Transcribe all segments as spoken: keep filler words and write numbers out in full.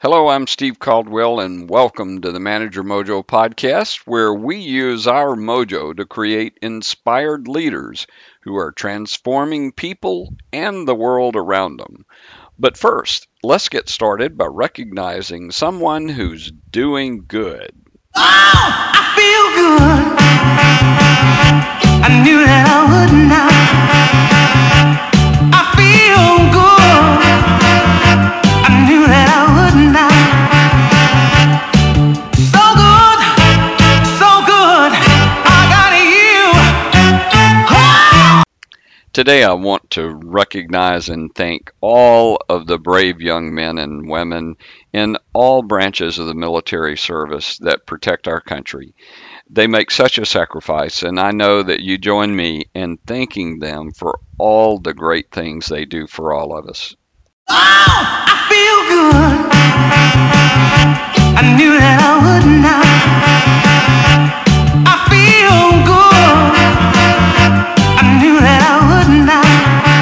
Hello, I'm Steve Caldwell, and welcome to the Manager Mojo podcast, where we use our mojo to create inspired leaders who are transforming people and the world around them. But first, let's get started by recognizing someone who's doing good. Oh, I feel good. I knew that I would not. I feel good. I knew that I would not. So good, so good. I got you. Oh! Today, I want to recognize and thank all of the brave young men and women in all branches of the military service that protect our country. They make such a sacrifice, and I know that you join me in thanking them for all the great things they do for all of us. Oh, I feel good. I knew that I would not. I feel good. I knew that I would not.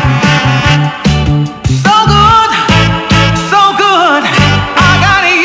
So good, so good. I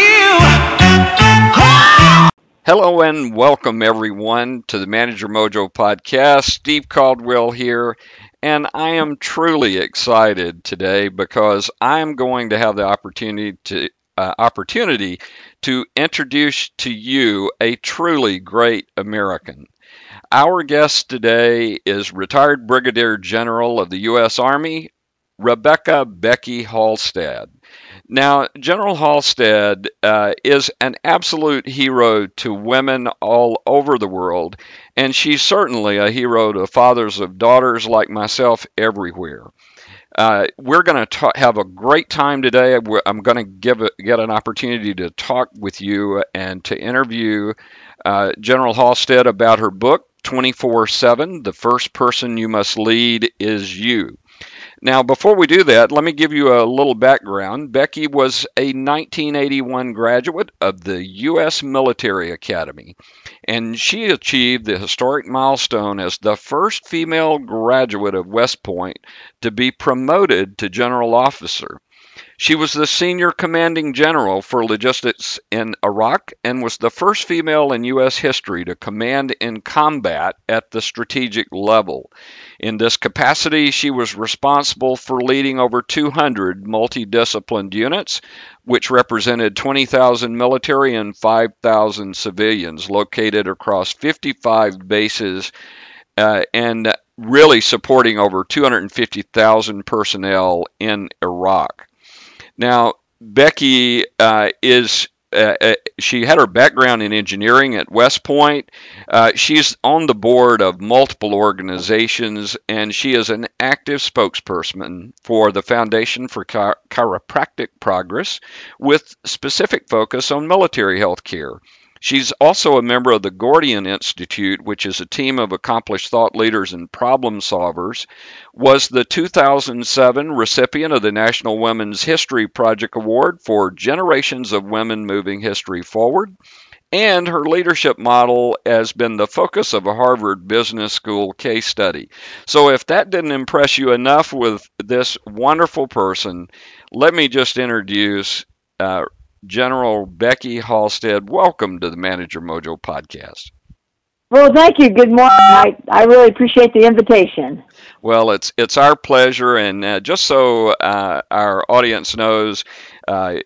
got you. Oh! Hello and welcome everyone to the Manager Mojo podcast. Steve Caldwell here, and I am truly excited today because I'm going to have the opportunity to uh, opportunity to introduce to you a truly great American. Our guest today is retired Brigadier General of the U S Army, Rebecca Becky Halstead. Now, General Halstead uh, is an absolute hero to women all over the world, and she's certainly a hero to fathers of daughters like myself everywhere. Uh, we're going to have a great time today. We're- I'm going to give a, get an opportunity to talk with you and to interview uh, General Halstead about her book, twenty-four seven, The First Person You Must Lead Is You. Now, before we do that, let me give you a little background. Becky was a nineteen eighty-one graduate of the U S Military Academy, and she achieved the historic milestone as the first female graduate of West Point to be promoted to general officer. She was the senior commanding general for logistics in Iraq and was the first female in U S history to command in combat at the strategic level. In this capacity, she was responsible for leading over two hundred multidisciplined units, which represented twenty thousand military and five thousand civilians located across fifty-five bases uh, and really supporting over two hundred fifty thousand personnel in Iraq. Now, Becky uh, is uh, uh, she had her background in engineering at West Point. Uh, she's on the board of multiple organizations, and she is an active spokesperson for the Foundation for Chi- Chiropractic Progress, with specific focus on military health care. She's also a member of the Gordian Institute, which is a team of accomplished thought leaders and problem solvers, was the two thousand seven recipient of the National Women's History Project Award for Generations of Women Moving History Forward, and her leadership model has been the focus of a Harvard Business School case study. So if that didn't impress you enough with this wonderful person, let me just introduce uh, General Becky Halstead. Welcome to the Manager Mojo podcast. Well, thank you. Good morning. I, I really appreciate the invitation. Well, it's it's our pleasure, and uh, just so uh, our audience knows, uh,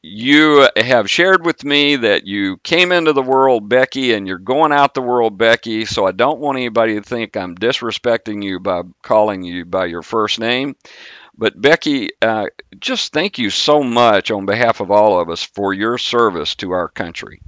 you have shared with me that you came into the world, Becky, and you're going out the world, Becky. So I don't want anybody to think I'm disrespecting you by calling you by your first name. But Becky, uh, just thank you so much on behalf of all of us for your service to our country.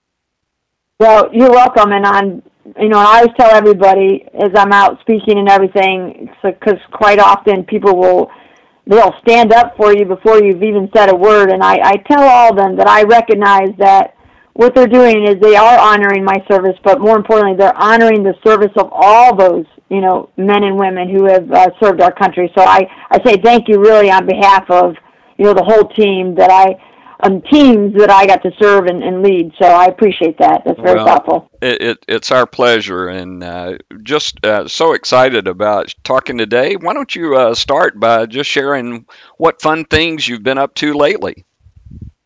Well, you're welcome. And I'm, you know, I always tell everybody as I'm out speaking and everything, because quite often people will, they'll stand up for you before you've even said a word. And I, I tell all of them that I recognize that what they're doing is they are honoring my service, but more importantly, they're honoring the service of all those, you know, men and women who have uh, served our country. So I, I say thank you really on behalf of, you know, the whole team that I, um, teams that I got to serve and, and lead. So I appreciate that. That's very Well, thoughtful. It, it, it's our pleasure, and uh, just uh, so excited about talking today. Why don't you uh, start by just sharing what fun things you've been up to lately?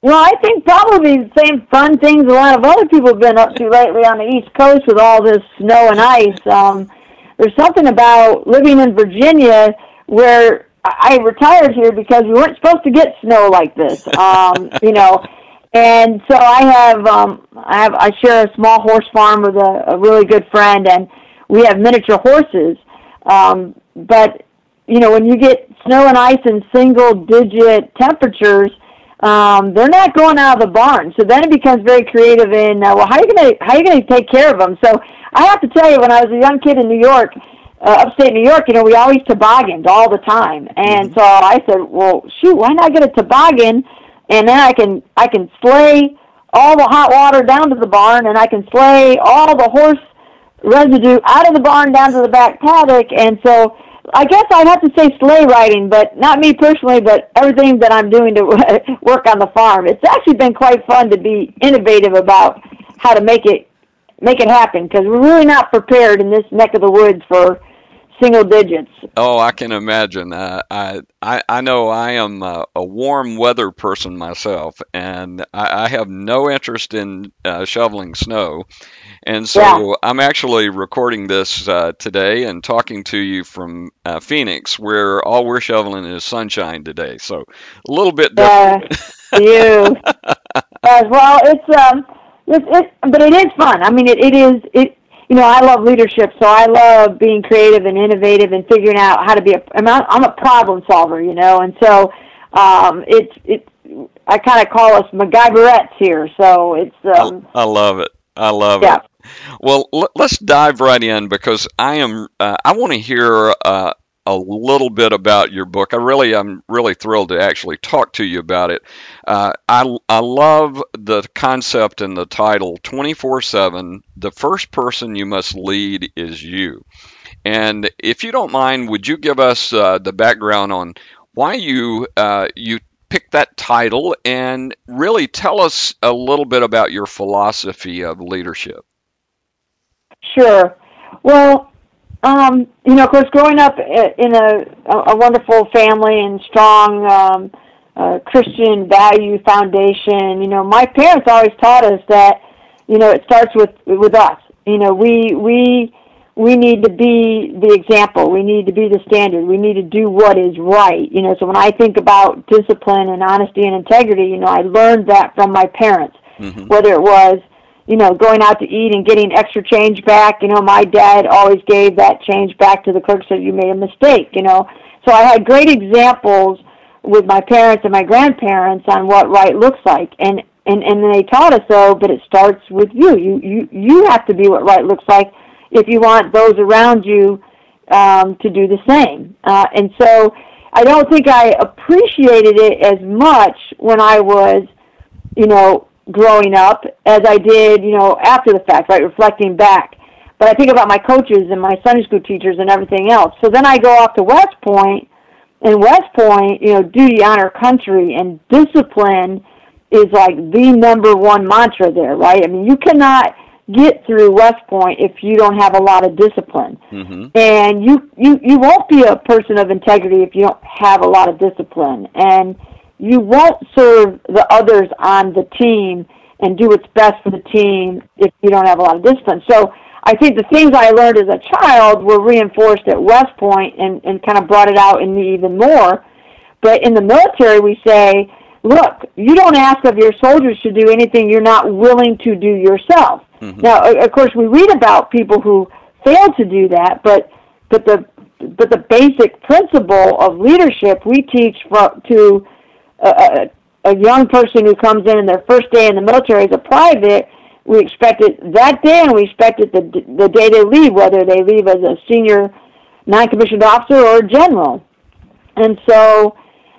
Well, I think probably the same fun things a lot of other people have been up to lately on the East Coast with all this snow and ice. Um, there's something about living in Virginia where I retired here because we weren't supposed to get snow like this, um, you know. And so I have, um, I have, I share a small horse farm with a, a really good friend, and we have miniature horses. Um, but you know, when you get snow and ice in single-digit temperatures, um, they're not going out of the barn. So then it becomes very creative in, uh, well, how are you going to how are you going to take care of them? So I have to tell you, when I was a young kid in New York, uh, upstate New York, you know, we always tobogganed all the time. And mm-hmm. so I said, well, shoot, why not get a toboggan, and then I can I can sleigh all the hot water down to the barn, and I can sleigh all the horse residue out of the barn down to the back paddock. And so I guess I'd have to say sleigh riding, but not me personally, but everything that I'm doing to work on the farm. It's actually been quite fun to be innovative about how to make it make it happen, because we're really not prepared in this neck of the woods for single digits. Oh, I can imagine. Uh, I, I I know I am uh, a warm weather person myself, and I, I have no interest in uh, shoveling snow. And so yeah. I'm actually recording this uh, today and talking to you from uh, Phoenix, where all we're shoveling is sunshine today. So a little bit different. Uh, you. As well, it's um, it's it, but it is fun. I mean, it, it is it. You know, I love leadership, so I love being creative and innovative and figuring out how to be a. I'm a, I'm a problem solver, you know, and so um, it's it. I kind of call us MacGyverettes here. So it's. Um, I, I love it. I love yeah. it. Well, l- let's dive right in, because I am. Uh, I want to hear uh, a little bit about your book. I really, I'm really thrilled to actually talk to you about it. Uh, I I love the concept and the title, twenty-four seven. The first person you must lead is you. And if you don't mind, would you give us uh, the background on why you uh, you picked that title, and really tell us a little bit about your philosophy of leadership? Sure. Well, um, you know, of course, growing up in a, a wonderful family and strong um, uh, Christian value foundation, you know, my parents always taught us that, you know, it starts with with us. You know, we we we need to be the example. We need to be the standard. We need to do what is right. You know, so when I think about discipline and honesty and integrity, you know, I learned that from my parents, mm-hmm. whether it was, you know, going out to eat and getting extra change back. You know, my dad always gave that change back to the clerk, said you made a mistake, you know. So I had great examples with my parents and my grandparents on what right looks like. And, and, and they taught us, so, but it starts with you. You, you, you have to be what right looks like if you want those around you um, to do the same. Uh, and so I don't think I appreciated it as much when I was, you know, growing up as I did, you know, after the fact, right, reflecting back. But I think about my coaches and my Sunday school teachers and everything else. So then I go off to West Point, and West Point, you know, duty, honor, country, and discipline is like the number one mantra there, right? I mean, you cannot get through West Point if you don't have a lot of discipline. Mm-hmm. And you, you, you won't be a person of integrity if you don't have a lot of discipline. And you won't serve the others on the team and do what's best for the team if you don't have a lot of discipline. So I think the things I learned as a child were reinforced at West Point and, and kind of brought it out in me even more. But in the military, we say, look, you don't ask of your soldiers to do anything you're not willing to do yourself. Mm-hmm. Now, of course, we read about people who fail to do that, but but the but the basic principle of leadership we teach for, to a, a young person who comes in in their first day in the military as a private. We expect it that day, and we expect it the the day they leave, whether they leave as a senior non-commissioned officer or a general. And so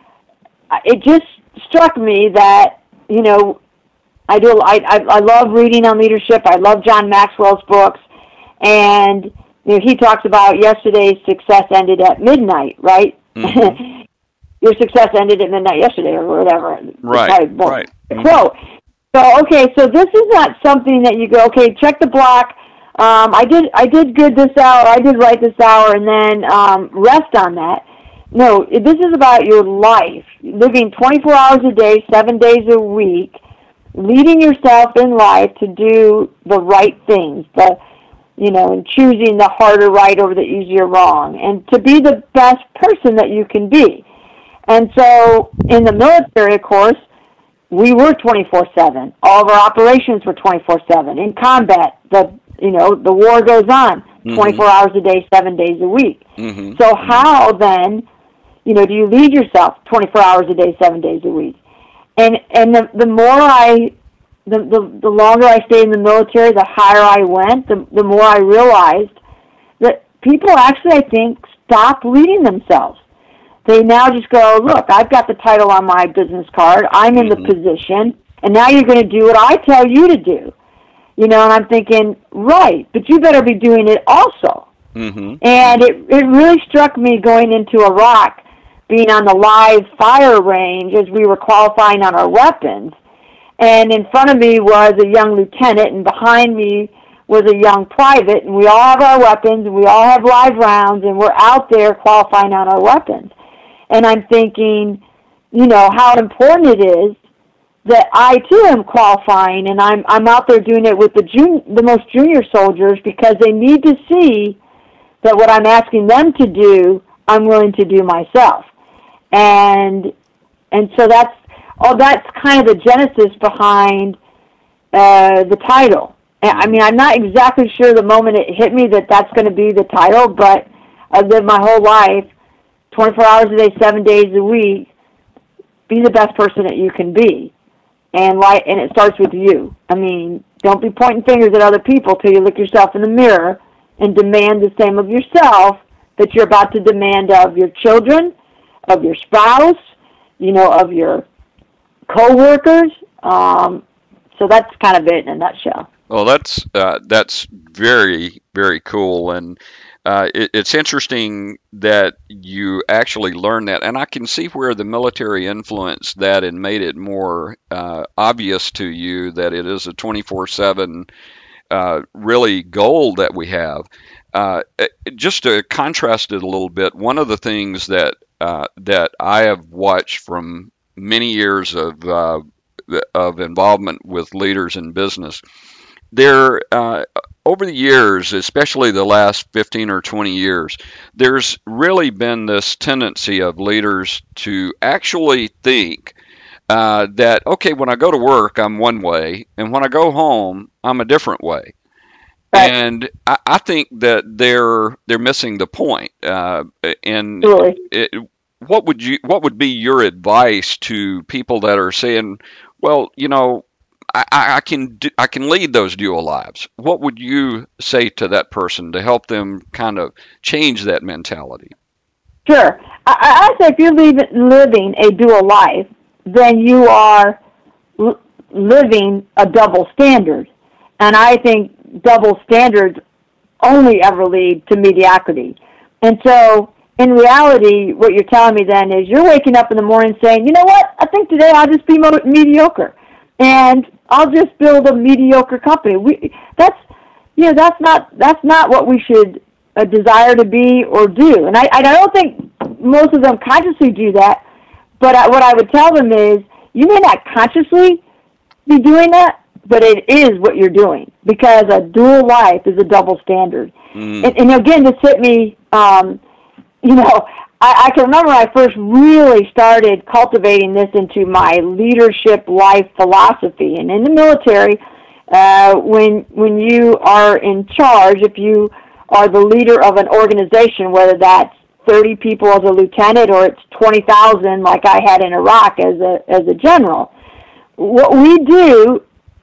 it just struck me that, you know, I do. I, I I love reading on leadership. I love John Maxwell's books, and you know, he talks about yesterday's success ended at midnight, right? Mm-hmm. Your success ended at midnight yesterday, or whatever. Right. Right. Quote. So okay, so this is not something that you go, okay, check the block. Um, I did I did good this hour. I did right this hour, and then um, rest on that. no, this is about your life, living twenty-four hours a day, seven days a week, leading yourself in life to do the right things, the, you know, and choosing the harder right over the easier wrong, and to be the best person that you can be. And so in the military, of course, we were twenty-four seven. All of our operations were twenty-four seven. In combat, the you know, the war goes on mm-hmm. twenty-four hours a day, seven days a week. Mm-hmm. So how then, you know, do you lead yourself twenty-four hours a day, seven days a week? And and the, the more I, the, the, the longer I stayed in the military, the higher I went, the, the more I realized that people actually, I think, stop leading themselves. They now just go, look, I've got the title on my business card, I'm in mm-hmm. the position, and now you're going to do what I tell you to do. You know, and I'm thinking, right, but you better be doing it also. Mm-hmm. And it, it really struck me going into Iraq, being on the live fire range as we were qualifying on our weapons. And in front of me was a young lieutenant, and behind me was a young private, and we all have our weapons, and we all have live rounds, and we're out there qualifying on our weapons. And I'm thinking, you know, how important it is that I too am qualifying, and I'm I'm out there doing it with the jun- the most junior soldiers, because they need to see that what I'm asking them to do, I'm willing to do myself. And and so that's oh that's kind of the genesis behind uh, the title. I mean, I'm not exactly sure the moment it hit me that that's going to be the title, but I've lived my whole life, twenty-four hours a day, seven days a week, be the best person that you can be. And like, and it starts with you. I mean, don't be pointing fingers at other people till you look yourself in the mirror and demand the same of yourself that you're about to demand of your children, of your spouse, you know, of your coworkers. Um, so that's kind of it in a nutshell. Well, that's uh, that's very, very cool, and uh, it, it's interesting that you actually learned that, and I can see where the military influenced that and made it more uh, obvious to you that it is a twenty-four seven uh, really goal that we have. Uh, just to contrast it a little bit, one of the things that uh, that I have watched from many years of uh, of involvement with leaders in business, there uh, over the years, especially the last fifteen or twenty years, there's really been this tendency of leaders to actually think uh, that, okay, when I go to work, I'm one way, and when I go home, I'm a different way. Right. And I, I think that they're they're missing the point. Uh, and really? it, what would you what would be your advice to people that are saying, well, you know, I, I can do, I can lead those dual lives? What would you say to that person to help them kind of change that mentality? Sure. I, I say if you're leave, living a dual life, then you are l- living a double standard. And I think double standards only ever lead to mediocrity. And so in reality, what you're telling me then is you're waking up in the morning saying, you know what, I think today I'll just be mo- mediocre. And I'll just build a mediocre company. We, that's, you know, that's not that's not what we should uh, desire to be or do. And I, I don't think most of them consciously do that. But I, what I would tell them is, you may not consciously be doing that, but it is what you're doing, because a dual life is a double standard. Mm. And, and again, this hit me. Um, you know, I, I can remember when I first really started cultivating this into my leadership life philosophy. And in the military, uh, when when you are in charge, if you are the leader of an organization, whether that's thirty people as a lieutenant or it's twenty thousand like I had in Iraq as a as a general, what we do,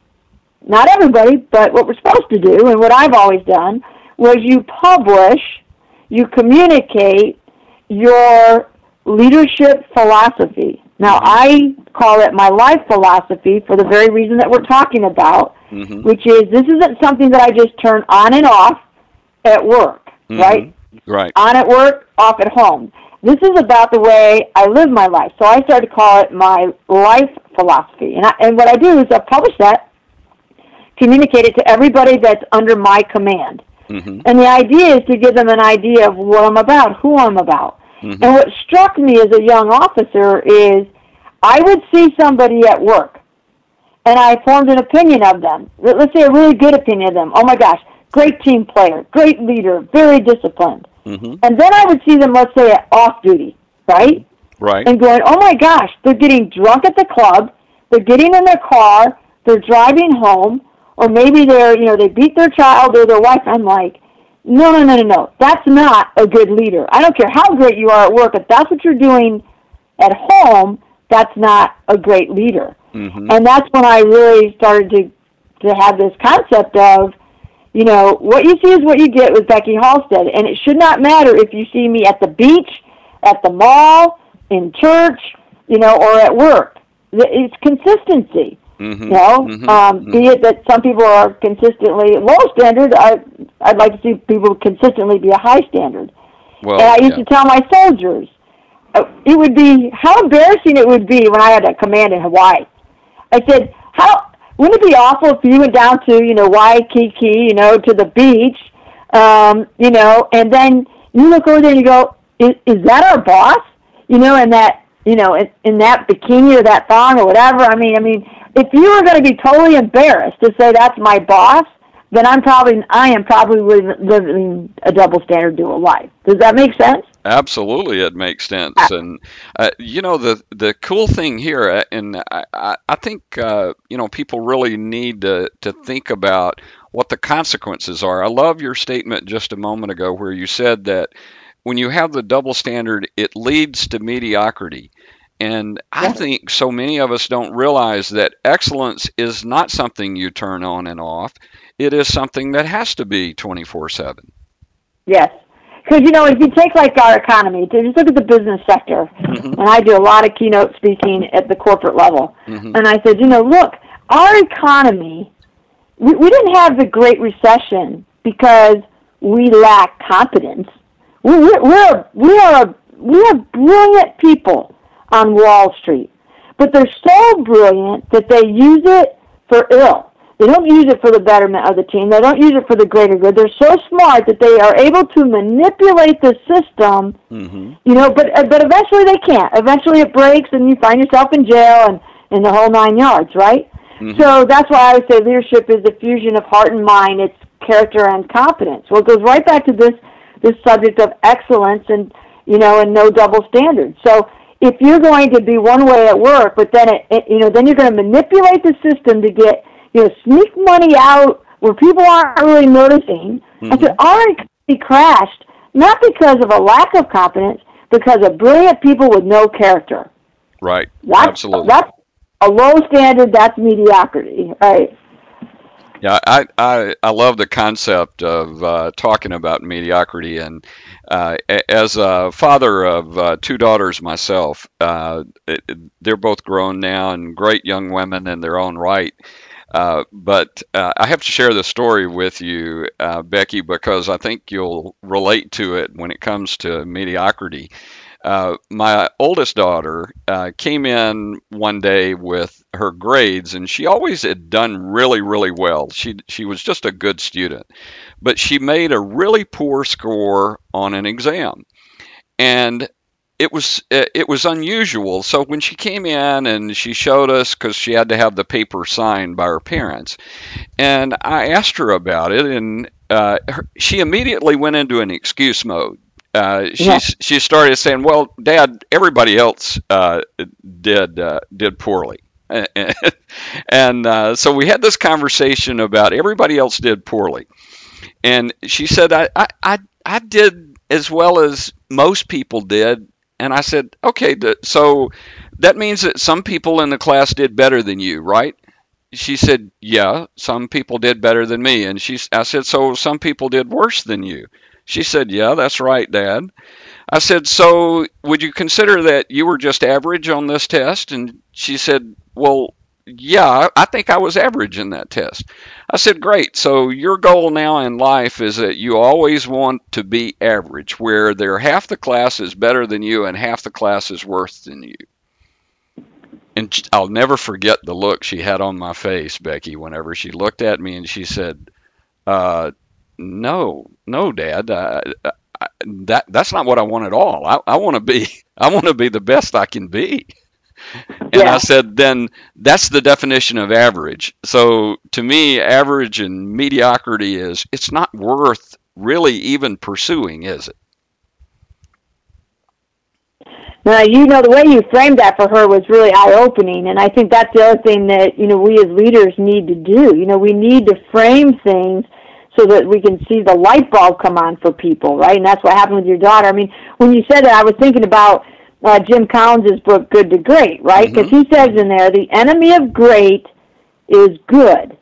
not everybody, but what we're supposed to do, and what I've always done, was you publish, you communicate your leadership philosophy. Now, I call it my life philosophy for the very reason that we're talking about, mm-hmm. which is this isn't something that I just turn on and off at work, mm-hmm. right? Right. On at work, off at home. This is about the way I live my life. So I started to call it my life philosophy. And, I, and what I do is I publish that, communicate it to everybody that's under my command. Mm-hmm. And the idea is to give them an idea of what I'm about, who I'm about. Mm-hmm. And what struck me as a young officer is I would see somebody at work, and I formed an opinion of them. Let's say a really good opinion of them. Oh, my gosh, great team player, great leader, very disciplined. Mm-hmm. And then I would see them, let's say, at off-duty, right? Right. And going, oh, my gosh, they're getting drunk at the club, they're getting in their car, they're driving home, or maybe they're, you know, they beat their child or their wife. I'm like, no, no, no, no, no. That's not a good leader. I don't care how great you are at work. If that's what you're doing at home, that's not a great leader. Mm-hmm. And that's when I really started to to have this concept of, you know, what you see is what you get with Becky Halstead. And it should not matter if you see me at the beach, at the mall, in church, you know, or at work. It's consistency. Mm-hmm. You know, Mm-hmm. um, Mm-hmm. be it that some people are consistently low standard, I, I'd like to see people consistently be a high standard. Well, and I used yeah. to tell my soldiers, uh, it would be, how embarrassing it would be when I had a command in Hawaii. I said, how, wouldn't it be awful if you went down to, you know, Waikiki, you know, to the beach, um, you know, and then you look over there and you go, is, is that our boss? You know, and that, you know, in, in that bikini or that thong or whatever. I mean, I mean, if you were going to be totally embarrassed to say that's my boss, then I'm probably, I am probably living a double standard dual life. Does that make sense? Absolutely, it makes sense. And uh, you know, the the cool thing here, uh, and I, I I think uh, you know, people really need to to think about what the consequences are. I love your statement just a moment ago where you said that when you have the double standard, it leads to mediocrity. And I Yes. think so many of us don't realize that excellence is not something you turn on and off. It is something that has to be twenty-four seven. Yes. Because, you know, if you take, like, our economy, to just look at the business sector, Mm-hmm. and I do a lot of keynote speaking at the corporate level, Mm-hmm. and I said, you know, look, our economy, we, we didn't have the Great Recession because we lack competence. We, we're, we're, we, are a, we are brilliant people on Wall Street, but they're so brilliant that they use it for ill. They don't use it for the betterment of the team. They don't use it for the greater good. They're so smart that they are able to manipulate the system, Mm-hmm. you know, but but eventually they can't. Eventually it breaks and you find yourself in jail and, and the whole nine yards, right? Mm-hmm. So that's why I would say leadership is the fusion of heart and mind. It's character and competence. Well, it goes right back to this this subject of excellence and, you know, and no double standards. So if you're going to be one way at work, but then it, it you know, then you're going to manipulate the system to get, you know, sneak money out where people aren't really noticing. Mm-hmm. I said, our economy crashed not because of a lack of competence, because of brilliant people with no character. Right. That's, Absolutely. That's a low standard. That's mediocrity, right? Yeah, I, I, I love the concept of uh, talking about mediocrity. And uh, a- as a father of uh, two daughters myself, uh, it, they're both grown now and great young women in their own right. Uh, but uh, I have to share this story with you, uh, Becky, because I think you'll relate to it when it comes to mediocrity. Uh, my oldest daughter uh, came in one day with her grades, and she always had done really, really well. She she was just a good student, but she made a really poor score on an exam, and it was it was unusual. So when she came in and she showed us, because she had to have the paper signed by her parents, and I asked her about it, and uh, her, she immediately went into an excuse mode. Uh, she Yeah. she started saying, "Well, Dad, everybody else uh, did uh, did poorly," and uh, so we had this conversation about everybody else did poorly, and she said, "I I I, I did as well as most people did," and I said, "Okay, th- so that means that some people in the class did better than you, right?" She said, "Yeah, some people did better than me," and she I said, "So some people did worse than you?" She said, "Yeah, that's right, Dad." I said, "So would you consider that you were just average on this test?" And she said, "Well, yeah, I think I was average in that test." I said, "Great. So your goal now in life is that you always want to be average, where there half the class is better than you and half the class is worse than you." And sh- I'll never forget the look she had on my face, Becky, whenever she looked at me and she said, uh, "No, no, Dad. I, I, that that's not what I want at all. I, I want to be I want to be the best I can be. And Yeah. I said, then that's the definition of average. So to me, average and mediocrity is it's not worth really even pursuing, is it? Now, you know, the way you framed that for her was really eye-opening, and I think that's the other thing that, you know, we as leaders need to do. You know, we need to frame things so that we can see the light bulb come on for people, right? And that's what happened with your daughter. I mean, when you said that, I was thinking about uh, Jim Collins' book, Good to Great, right? Because Mm-hmm. he says in there, the enemy of great is good.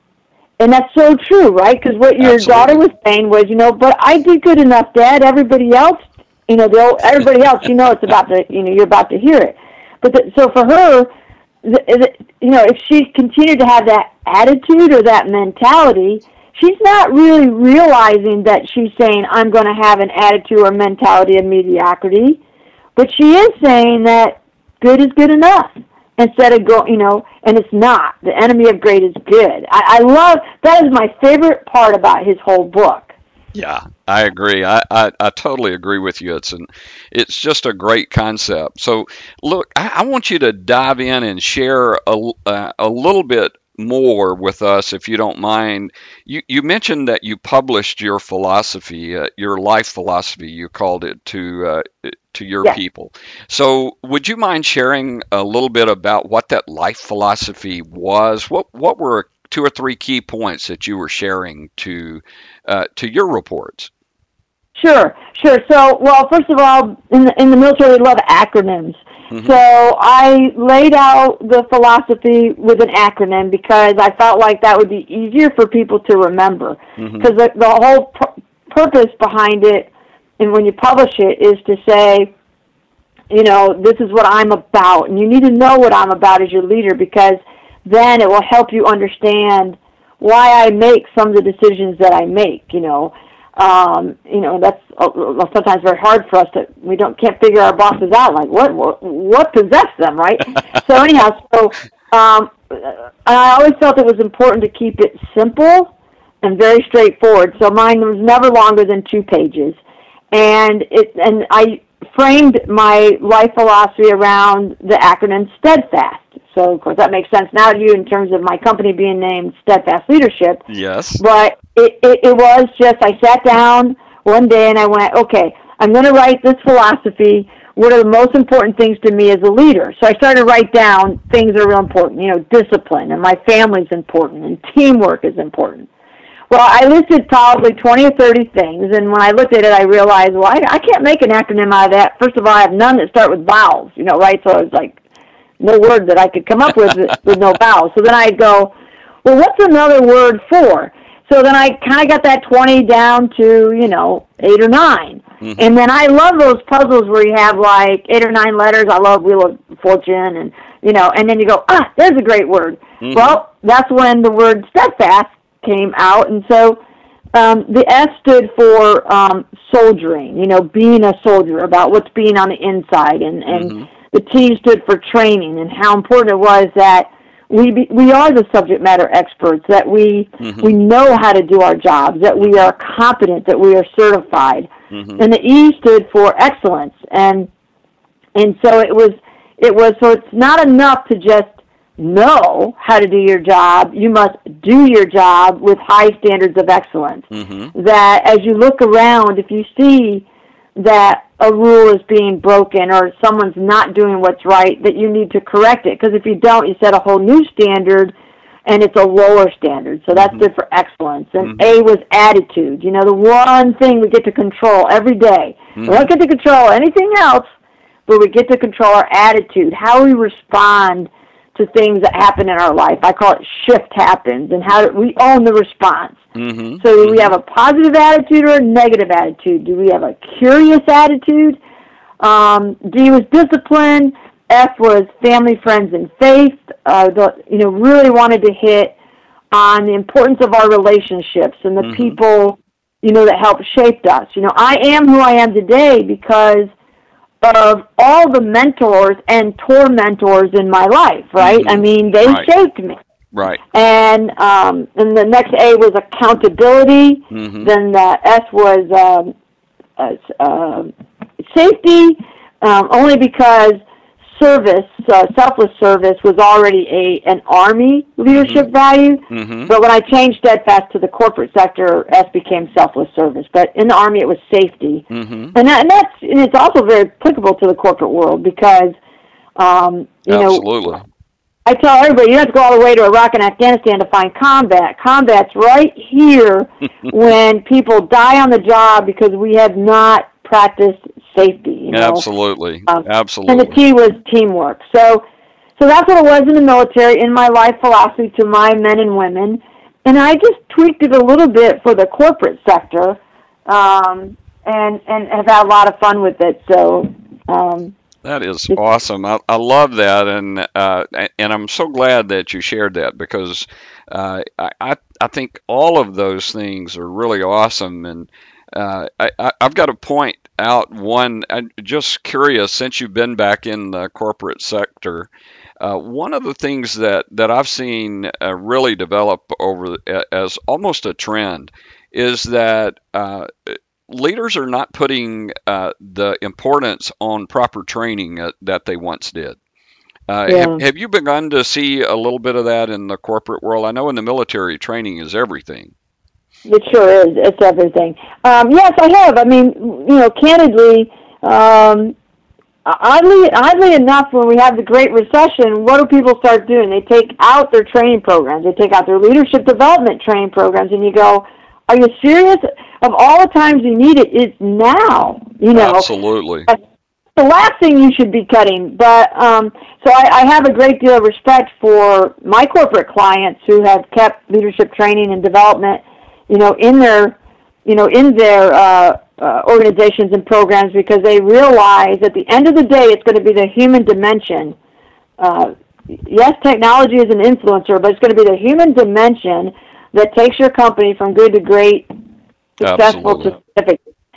And that's so true, right? Because what your Absolutely. daughter was saying was, you know, but I did good enough, Dad. Everybody else, you know, they'll, everybody else, you know, it's about to, you know, you're about to hear it. But the, so for her, the, the, you know, if she continued to have that attitude or that mentality, she's not really realizing that she's saying, I'm going to have an attitude or mentality of mediocrity. But she is saying that good is good enough. Instead of go, you know, and it's not. The enemy of great is good. I, I love, that is my favorite part about his whole book. Yeah, I agree. I, I, I totally agree with you. It's an, it's just a great concept. So, look, I, I want you to dive in and share a, uh, a little bit more with us, if you don't mind. You, you mentioned that you published your philosophy, uh, your life philosophy, you called it, to uh, to your Yes. people. So, would you mind sharing a little bit about what that life philosophy was? What what were two or three key points that you were sharing to uh, to your reports? Sure, sure. So, well, first of all, in the, in the military, we love acronyms. Mhm. So I laid out the philosophy with an acronym because I felt like that would be easier for people to remember. Mhm. Because the, the whole pur- purpose behind it, and when you publish it, is to say, you know, this is what I'm about. And you need to know what I'm about as your leader, because then it will help you understand why I make some of the decisions that I make, you know. Um, you know, that's uh, sometimes very hard for us to, we don't, can't figure our bosses out, like what, what, what possessed them, right? So anyhow, so, um, I always felt it was important to keep it simple and very straightforward. So mine was never longer than two pages. And it, and I framed my life philosophy around the acronym STEADFAST. So, of course, that makes sense now to you in terms of my company being named Steadfast Leadership. Yes. But it, it, it was just, I sat down one day and I went, okay, I'm going to write this philosophy. What are the most important things to me as a leader? So I started to write down things that are real important. You know, discipline, and my family's important, and teamwork is important. Well, I listed probably twenty or thirty things, and when I looked at it, I realized, well, I, I can't make an acronym out of that. First of all, I have none that start with vowels, you know, right? So I was like, no word that I could come up with with no vowels. So then I'd go, well, what's another word for? So then I kind of got that twenty down to, you know, eight or nine. Mm-hmm. And then I love those puzzles where you have like eight or nine letters. I love Wheel of Fortune, and, you know, and then you go, ah, there's a great word. Mm-hmm. Well, that's when the word steadfast came out. And so um, the S stood for um, soldiering, you know, being a soldier, about what's being on the inside, and, and mm-hmm. the T stood for training, and how important it was that we be, we are the subject matter experts, that we mm-hmm. we know how to do our jobs, that we are competent, that we are certified. Mm-hmm. And the E stood for excellence. And and so it was it was so it's not enough to just know how to do your job. You must do your job with high standards of excellence. Mm-hmm. That as you look around, if you see that a rule is being broken or someone's not doing what's right, that you need to correct it. Because if you don't, you set a whole new standard, and it's a lower standard. So that's mm-hmm. good for excellence. And mm-hmm. A was attitude. You know, the one thing we get to control every day. Mm-hmm. We don't get to control anything else, but we get to control our attitude, how we respond to things that happen in our life. I call it shift happens, and how do we own the response. Mm-hmm. So do we have a positive attitude or a negative attitude? Do we have a curious attitude? Um, D was discipline. F was family, friends, and faith. Uh, the, you know, really wanted to hit on the importance of our relationships and the mm-hmm. people, you know, that helped shape us. You know, I am who I am today because of all the mentors and tormentors in my life, right? Mm-hmm. I mean, they right. shaped me. Right. And um, and the next A was accountability. Mm-hmm. Then the S was um, uh, uh, safety um, only because service, uh, selfless service, was already a an Army leadership mm-hmm. value. Mm-hmm. But when I changed steadfast to the corporate sector, S became selfless service. But in the Army, it was safety, mm-hmm. and, that, and that's and it's also very applicable to the corporate world because um, you Absolutely. know. I tell everybody, you have to go all the way to Iraq and Afghanistan to find combat. Combat's right here when people die on the job because we have not practiced safety. You know? Absolutely, um, absolutely. And the key was teamwork. So, so that's what it was in the military, in my life philosophy to my men and women. And I just tweaked it a little bit for the corporate sector, um, and and have had a lot of fun with it. So. Um, That is awesome. I, I love that, and uh, and I'm so glad that you shared that because uh, I I think all of those things are really awesome. And uh, I I've got to point out one. I'm just curious, since you've been back in the corporate sector, uh, one of the things that that I've seen uh, really develop over as almost a trend is that. Uh, Leaders are not putting uh, the importance on proper training uh, that they once did. Uh, yeah. have, have you begun to see a little bit of that in the corporate world? I know in the military, training is everything. It sure is. It's everything. Um, yes, I have. I mean, you know, candidly, um, oddly, oddly enough, when we have the Great Recession, what do people start doing? They take out their training programs. They take out their leadership development training programs, and you go, are you serious? Of all the times you need it, it's now. You know, absolutely. The last thing you should be cutting. But um, so I, I have a great deal of respect for my corporate clients who have kept leadership training and development, you know, in their, you know, in their uh, uh, organizations and programs because they realize at the end of the day it's going to be the human dimension. Uh, yes, technology is an influencer, but it's going to be the human dimension that takes your company from good to great, successful Absolutely. to specific.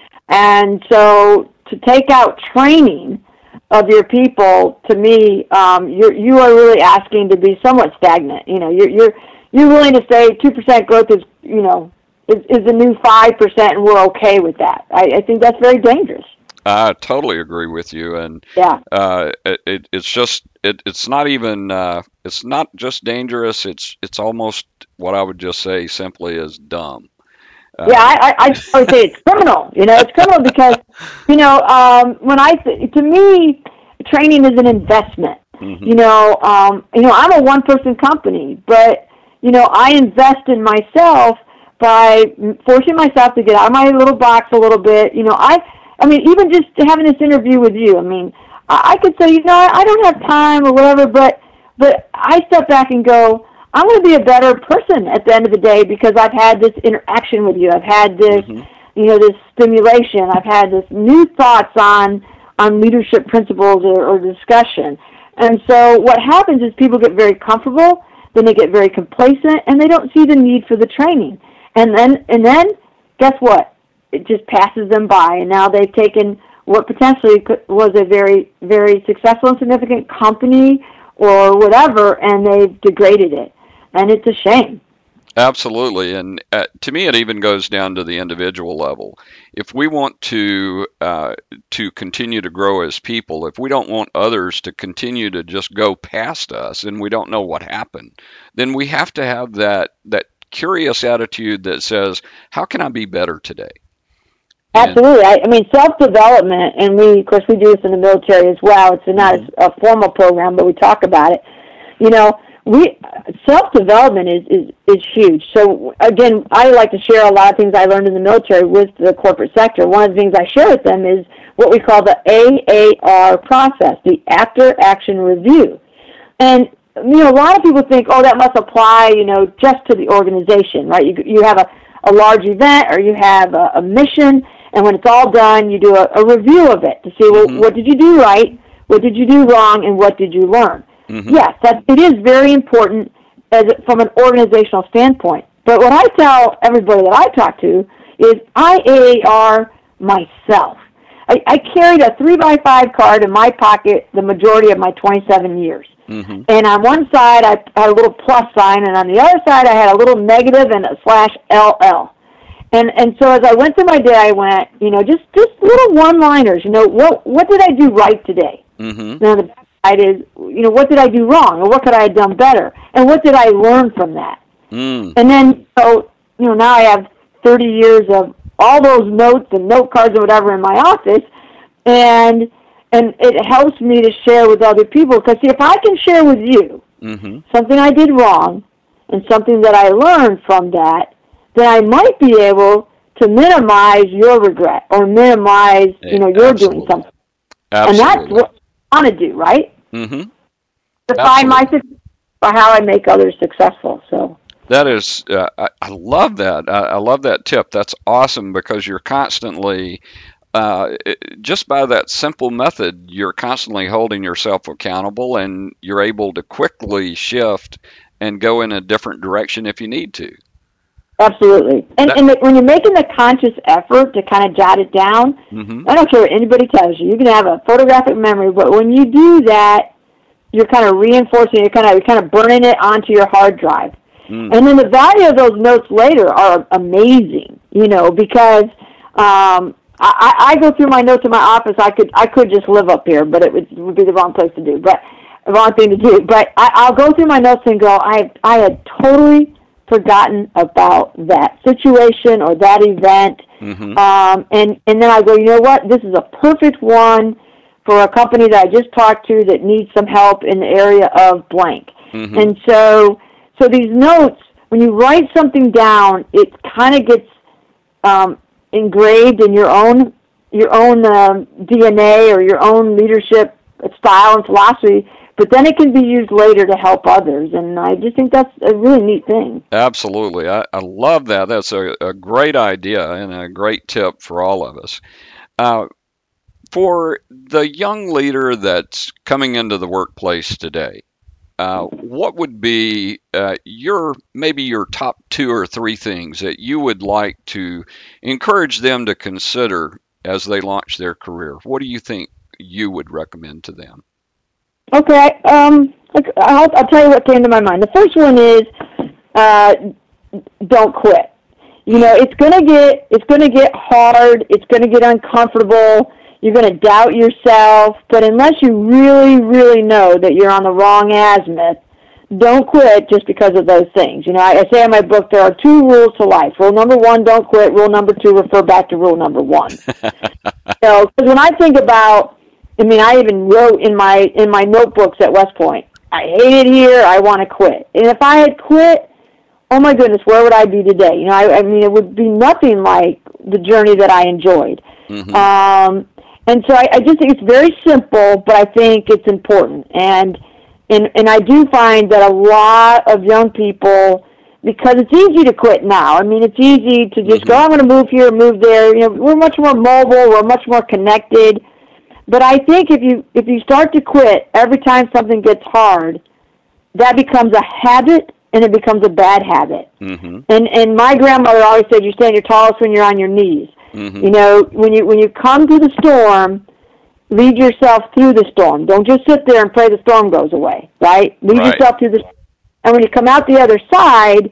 And so to take out training of your people, to me, um, you're, you are really asking to be somewhat stagnant. You know, you're you're you're willing to say two percent growth is, you know, is, is the new five percent, and we're okay with that. I, I think that's very dangerous. I totally agree with you, and yeah, uh, it, it, it's just it, it's not even uh, it's not just dangerous. It's it's almost what I would just say simply is dumb. Uh, yeah, I, I, I would say it's criminal. You know, it's criminal because you know um, when I th- to me, training is an investment. Mm-hmm. You know, um, you know I'm a one-person company, but you know I invest in myself by forcing myself to get out of my little box a little bit. You know, I. I mean, even just having this interview with you, I mean, I, I could say, you know, I don't have time or whatever, but but I step back and go, I'm going to be a better person at the end of the day because I've had this interaction with you. I've had this, mm-hmm. you know, this stimulation. I've had this new thoughts on on leadership principles or, or discussion. And so what happens is people get very comfortable, then they get very complacent, and they don't see the need for the training. And then and then, guess what? It just passes them by, and now they've taken what potentially was a very, very successful and significant company or whatever, and they've degraded it, and it's a shame. Absolutely, and uh, to me, it even goes down to the individual level. If we want to uh, to continue to grow as people, if we don't want others to continue to just go past us, and we don't know what happened, then we have to have that that curious attitude that says, "How can I be better today?" Absolutely. I, I mean, self-development, and we, of course, we do this in the military as well. It's not mm-hmm. a formal program, but we talk about it. You know, we self-development is, is, is huge. So, again, I like to share a lot of things I learned in the military with the corporate sector. One of the things I share with them is what we call the A A R process, the After Action Review. And, you know, a lot of people think, oh, that must apply, you know, just to the organization, right? You, you have a, a large event or you have a, a mission, and when it's all done, you do a, a review of it to see, well, mm-hmm. what did you do right, what did you do wrong, and what did you learn? Mm-hmm. Yes, that, it is very important as from an organizational standpoint. But what I tell everybody that I talk to is I A A R myself. I, I carried a three by five card in my pocket the majority of my twenty-seven years. Mm-hmm. And on one side, I had a little plus sign, and on the other side, I had a little negative and a slash L L. And and so as I went through my day, I went, you know, just just little one-liners. You know, what what did I do right today? Mm-hmm. Now the side is, you know, what did I do wrong, or what could I have done better, and what did I learn from that? Mm. And then, so you know, now I have thirty years of all those notes and note cards or whatever in my office, and and it helps me to share with other people. Because see, if I can share with you Mm-hmm. something I did wrong and something that I learned from that, then I might be able to minimize your regret or minimize, you know, you're doing Absolutely. something. And that's Absolutely. what I want to do, right? Mm-hmm. Define my Absolutely. success by how I make others successful. So That is, uh, I, I love that. I, I love that tip. That's awesome because you're constantly, uh, it- just by that simple method, you're constantly holding yourself accountable and you're able to quickly shift and go in a different direction if you need to. absolutely. And That, and the, when you're making the conscious effort to kind of jot it down, hmm I don't care what anybody tells you. You can have a photographic memory, but when you do that, you're kind of reinforcing. You're kind of you're kind of burning it onto your hard drive. mm, And then the value of those notes later are amazing, you know, because um, I, I go through my notes in my office. I could I could just live up here, but it would, would be the wrong place to do, but the wrong thing to do. But I, I'll go through my notes and go, I I had totally forgotten about that situation or that event, hmm um, and and then I go, you know what? This is a perfect one for a company that I just talked to that needs some help in the area of blank. hmm And so so these notes, when you write something down, it kind of gets um, engraved in your own your own um, D N A or your own leadership style and philosophy. But then it can be used later to help others, and I just think that's a really neat thing. Absolutely. I, I love that. That's a, a great idea and a great tip for all of us. Uh, for the young leader that's coming into the workplace today, uh, what would be uh, your maybe your top two or three things that you would like to encourage them to consider as they launch their career? What do you think you would recommend to them? Okay, um, look, I'll, I'll tell you what came to my mind. The first one is uh, don't quit. You know, it's gonna get it's gonna get hard. It's gonna get uncomfortable. You're gonna doubt yourself. But unless you really, really know that you're on the wrong azimuth, don't quit just because of those things. You know, I, I say in my book there are two rules to life. Rule number one, don't quit. Rule number two, refer back to rule number one. So, because when I think about, I mean, I even wrote in my in my notebooks at West Point, I hate it here. I want to quit. And if I had quit, oh my goodness, where would I be today? You know, I, I mean, it would be nothing like the journey that I enjoyed. hmm Um, and so I, I just think it's very simple, but I think it's important. And and and I do find that a lot of young people, because it's easy to quit now. I mean, it's easy to just hmm go, I'm going to move here, move there. You know, we're much more mobile. We're much more connected. But I think if you if you start to quit every time something gets hard, that becomes a habit, and it becomes a bad habit. hmm And and my grandmother always said, you stand your tallest when you're on your knees. hmm You know, when you when you come to the storm, lead yourself through the storm. Don't just sit there and pray the storm goes away, right? Lead Right. yourself through the and when you come out the other side,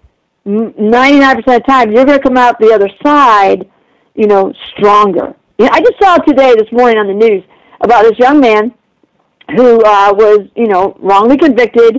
ninety-nine percent of the time, you're going to come out the other side, you know, stronger. You know, I just saw today, this morning on the news, about this young man who uh, was, you know, wrongly convicted,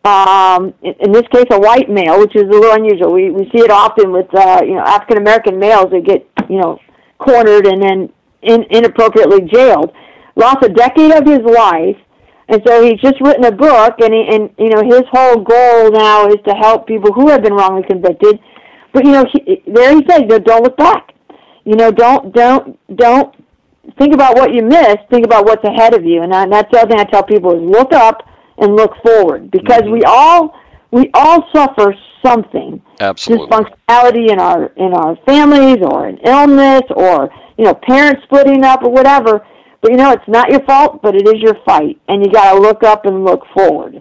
um, in, in this case a white male, which is a little unusual. We we see it often with, uh, you know, African-American males that get, you know, cornered and then in, inappropriately jailed. Lost a decade of his life, and so he's just written a book, and, he, and you know, his whole goal now is to help people who have been wrongly convicted. But, you know, he, there he said, don't look back. You know, don't, don't, don't think about what you missed. Think about what's ahead of you. And, I, and that's the other thing I tell people is look up and look forward, because hmm we all, we all suffer something. Absolutely. Dysfunctionality in our, in our families, or an illness, or, you know, parents splitting up or whatever. But, you know, it's not your fault, but it is your fight. And you got to look up and look forward.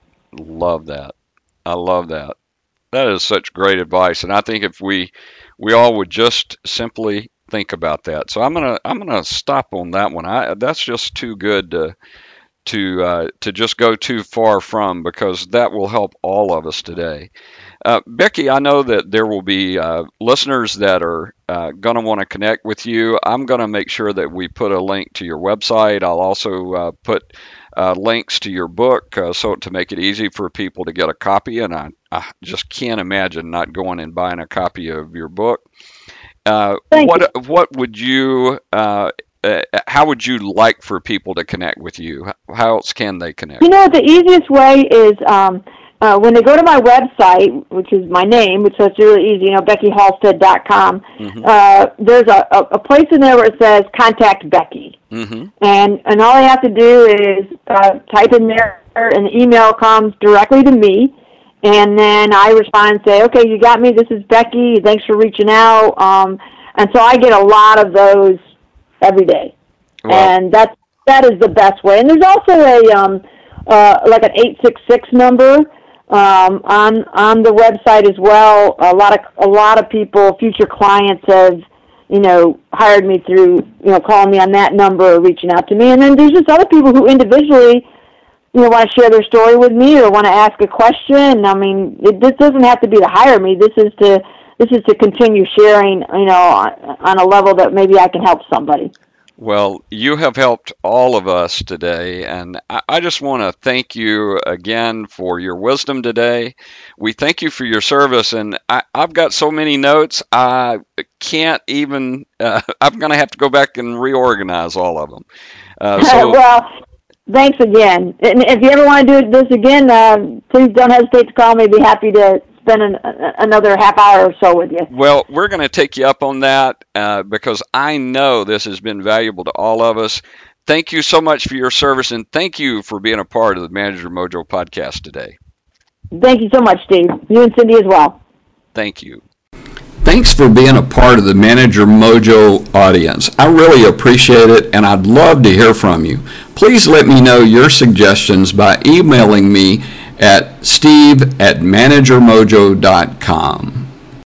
Love that. I love that. That is such great advice, and I think if we we all would just simply think about that. So I'm gonna I'm gonna stop on that one. I that's just too good to to uh, to just go too far from, because that will help all of us today. Uh, Becky, I know that there will be uh, listeners that are uh, going to want to connect with you. I'm going to make sure that we put a link to your website. I'll also uh, put uh, links to your book, uh, so to make it easy for people to get a copy. And I, I just can't imagine not going and buying a copy of your book. Uh, what you. what would you uh, uh, how would you like for people to connect with you? How else can they connect? You know, the easiest way is um, uh, when they go to my website, which is my name, which is really easy, you know, Becky Halstead dot com. Mm-hmm. Uh, there's a, a, a place in there where it says Contact Becky. Mm-hmm. And and all I have to do is uh, type in there, and the email comes directly to me. And then I respond and say, okay, you got me. This is Becky. Thanks for reaching out. Um, and so I get a lot of those every day. Wow. And that's, that is the best way. And there's also a um, uh, like an eight six six number um, on on the website as well. A lot of a lot of people, future clients, have you know hired me through you know calling me on that number or reaching out to me. And then there's just other people who individually, you know, want to share their story with me or want to ask a question. I mean, it, this doesn't have to be to hire me. This is to this is to continue sharing, you know, on, on a level that maybe I can help somebody. Well, you have helped all of us today, and I, I just want to thank you again for your wisdom today. We thank you for your service, and I, I've got so many notes, I can't even, uh, I'm going to have to go back and reorganize all of them. Uh, so, well, thanks again. And if you ever want to do this again, uh, please don't hesitate to call me. I'd be happy to spend an, another half hour or so with you. Well, we're going to take you up on that uh, because I know this has been valuable to all of us. Thank you so much for your service, and thank you for being a part of the Manager Mojo podcast today. Thank you so much, Steve. You and Cindy as well. Thank you. Thanks for being a part of the Manager Mojo audience. I really appreciate it, and I'd love to hear from you. Please let me know your suggestions by emailing me at steve at manager mojo dot com.